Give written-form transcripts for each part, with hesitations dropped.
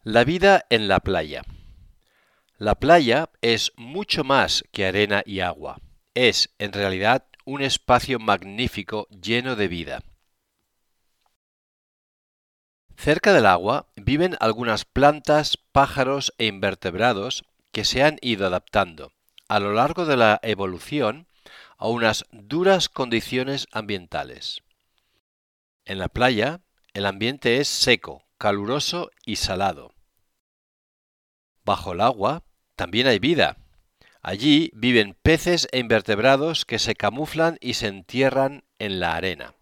La vida en la playa. La playa es mucho más que arena y agua. Es, en realidad, un espacio magnífico lleno de vida. Cerca del agua viven algunas plantas, pájaros e invertebrados que se han ido adaptando a lo largo de la evolución a unas duras condiciones ambientales. En la playa, el ambiente es seco, caluroso y salado. Bajo el agua también hay vida. Allí viven peces e invertebrados que se camuflan y se entierran en la arena.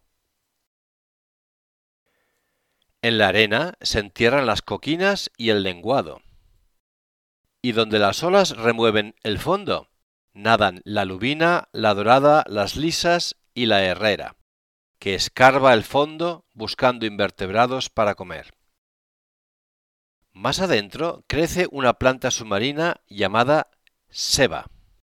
En la arena se entierran las coquinas y el lenguado. Y donde las olas remueven el fondo, nadan la lubina, la dorada, las lisas y la herrera, que escarba el fondo buscando invertebrados para comer. Más adentro crece una planta submarina llamada seba.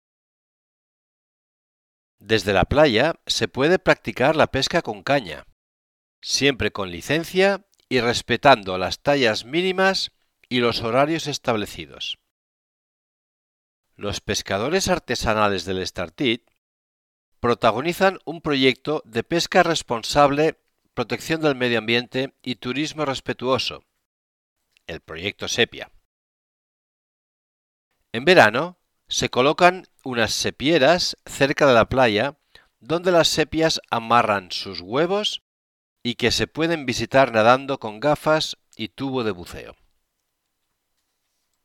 Desde la playa se puede practicar la pesca con caña, siempre con licencia y respetando las tallas mínimas y los horarios establecidos. Los pescadores artesanales del Estartit protagonizan un proyecto de pesca responsable, protección del medio ambiente y turismo respetuoso, el proyecto Sepia. En verano se colocan unas sepieras cerca de la playa donde las sepias amarran sus huevos y que se pueden visitar nadando con gafas y tubo de buceo.